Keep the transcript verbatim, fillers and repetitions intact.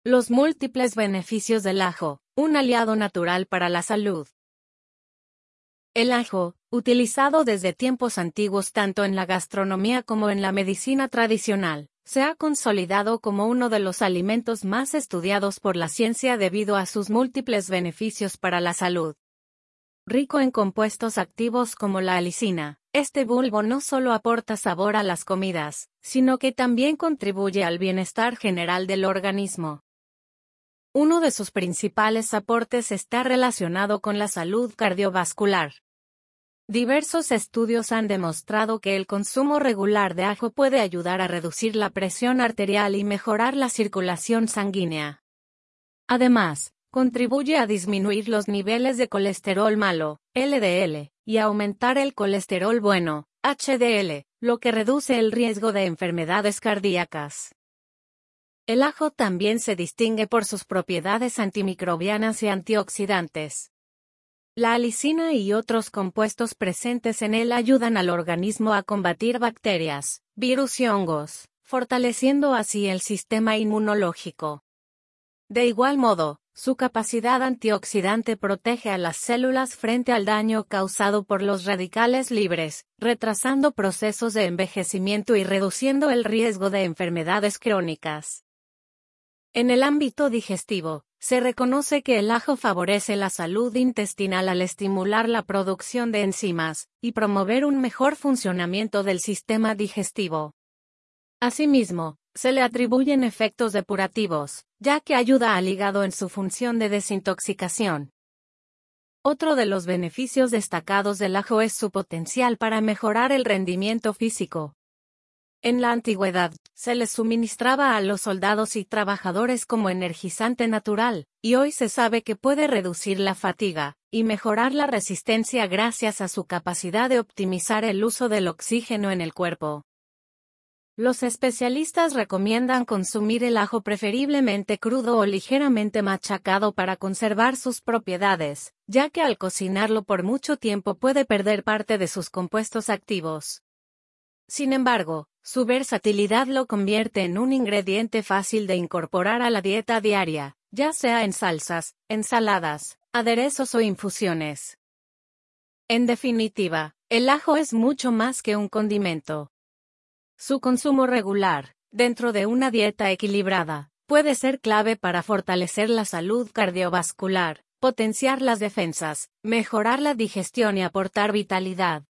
Los múltiples beneficios del ajo, un aliado natural para la salud. El ajo, utilizado desde tiempos antiguos tanto en la gastronomía como en la medicina tradicional, se ha consolidado como uno de los alimentos más estudiados por la ciencia debido a sus múltiples beneficios para la salud. Rico en compuestos activos como la alicina, este bulbo no solo aporta sabor a las comidas, sino que también contribuye al bienestar general del organismo. Uno de sus principales aportes está relacionado con la salud cardiovascular. Diversos estudios han demostrado que el consumo regular de ajo puede ayudar a reducir la presión arterial y mejorar la circulación sanguínea. Además, contribuye a disminuir los niveles de colesterol malo, L D L, y a aumentar el colesterol bueno, H D L, lo que reduce el riesgo de enfermedades cardíacas. El ajo también se distingue por sus propiedades antimicrobianas y antioxidantes. La alicina y otros compuestos presentes en él ayudan al organismo a combatir bacterias, virus y hongos, fortaleciendo así el sistema inmunológico. De igual modo, su capacidad antioxidante protege a las células frente al daño causado por los radicales libres, retrasando procesos de envejecimiento y reduciendo el riesgo de enfermedades crónicas. En el ámbito digestivo, se reconoce que el ajo favorece la salud intestinal al estimular la producción de enzimas y promover un mejor funcionamiento del sistema digestivo. Asimismo, se le atribuyen efectos depurativos, ya que ayuda al hígado en su función de desintoxicación. Otro de los beneficios destacados del ajo es su potencial para mejorar el rendimiento físico. En la antigüedad, se les suministraba a los soldados y trabajadores como energizante natural, y hoy se sabe que puede reducir la fatiga y mejorar la resistencia gracias a su capacidad de optimizar el uso del oxígeno en el cuerpo. Los especialistas recomiendan consumir el ajo preferiblemente crudo o ligeramente machacado para conservar sus propiedades, ya que al cocinarlo por mucho tiempo puede perder parte de sus compuestos activos. Sin embargo, su versatilidad lo convierte en un ingrediente fácil de incorporar a la dieta diaria, ya sea en salsas, ensaladas, aderezos o infusiones. En definitiva, el ajo es mucho más que un condimento. Su consumo regular, dentro de una dieta equilibrada, puede ser clave para fortalecer la salud cardiovascular, potenciar las defensas, mejorar la digestión y aportar vitalidad.